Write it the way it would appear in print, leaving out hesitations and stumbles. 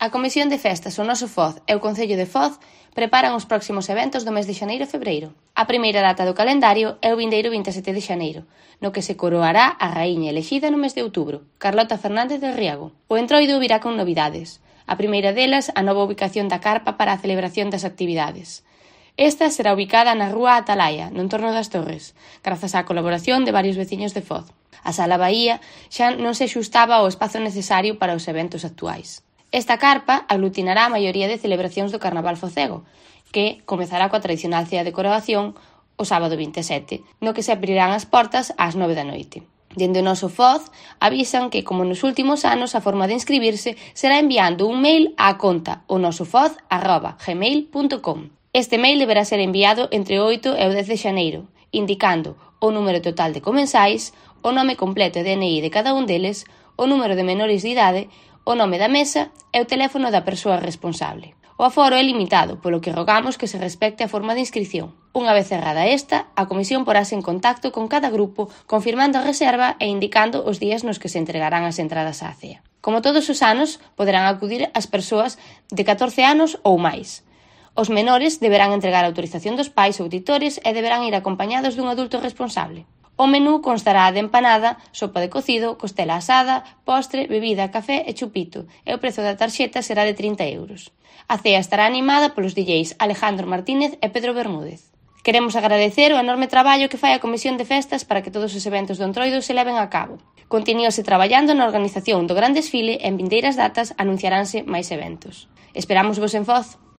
A Comisión de Festas, o noso Foz e o Concello de Foz preparan os próximos eventos do mes de xaneiro e febreiro. A primeira data do calendario é o vindeiro 27 de xaneiro, no que se coroará a raíña elexida no mes de outubro, Carlota Fernández de Riego. O entroido virá con novidades. A primeira delas, a nova ubicación da carpa para a celebración das actividades. Esta será ubicada na rúa Atalaya, no entorno das Torres, grazas á colaboración de varios veciños de Foz. A Sala Bahía xa non se xustaba ao espazo necesario para os eventos actuais. Esta carpa aglutinará a maioría de celebracións do Carnaval focego, que comezará coa tradicional cea de coroación o sábado 27, no que se abrirán as portas ás 9 da noite. Dende o noso Foz avisan que, como nos últimos anos, a forma de inscribirse será enviando un mail á conta onosofoz@gmail.com. Este mail deberá ser enviado entre o 8 e o 10 de xaneiro, indicando o número total de comensais, o nome completo e DNI de cada un deles, o número de menores de idade, o nome da mesa e o teléfono da persoa responsable. O aforo é limitado, polo que rogamos que se respecte a forma de inscripción. Unha vez cerrada esta, a comisión porase en contacto con cada grupo, confirmando a reserva e indicando os días nos que se entregarán as entradas á cea. Como todos os anos, poderán acudir as persoas de 14 anos ou máis. Os menores deberán entregar a autorización dos pais ou tutores e deberán ir acompañados dun adulto responsable. O menú constará de empanada, sopa de cocido, costela asada, postre, bebida, café e chupito, e o prezo da tarxeta será de 30 euros. A cea estará animada polos DJs Alejandro Martínez e Pedro Bermúdez. Queremos agradecer o enorme traballo que fai a Comisión de Festas para que todos os eventos do Entroido se leven a cabo. Continuouse traballando na organización do gran desfile e en vindeiras datas anunciaránse máis eventos. Esperámosvos en Foz.